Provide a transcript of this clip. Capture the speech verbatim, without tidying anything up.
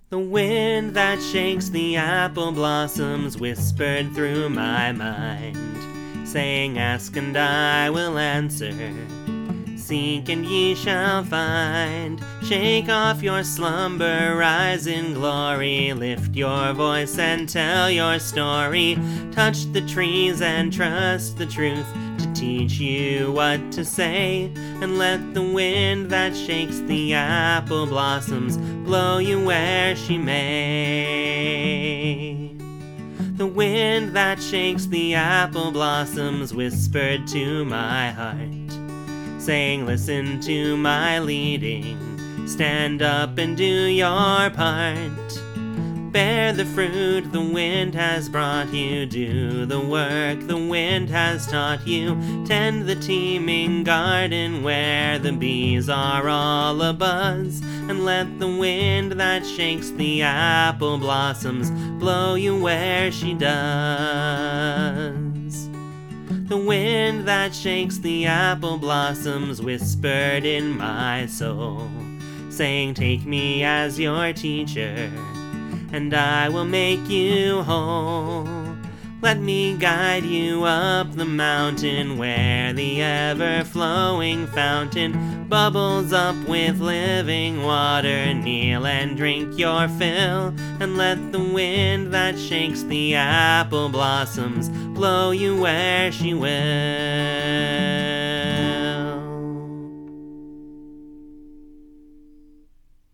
The wind that shakes the apple blossoms whispered through my mind, saying, "Ask and I will answer, seek and ye shall find. Shake off your slumber, rise in glory, lift your voice and tell your story. Touch the trees and trust the truth to teach you what to say, and let the wind that shakes the apple blossoms blow you where she may." The wind that shakes the apple blossoms whispered to my heart, saying, "Listen to my leading, stand up and do your part. Bear the fruit the wind has brought you, do the work the wind has taught you. Tend the teeming garden where the bees are all abuzz, and let the wind that shakes the apple blossoms blow you where she does." The wind that shakes the apple blossoms whispered in my soul, saying, "Take me as your teacher, and I will make you whole. Let me guide you up the mountain where the ever-flowing fountain bubbles up with living water. Kneel and drink your fill, and let the wind that shakes the apple blossoms blow you where she will."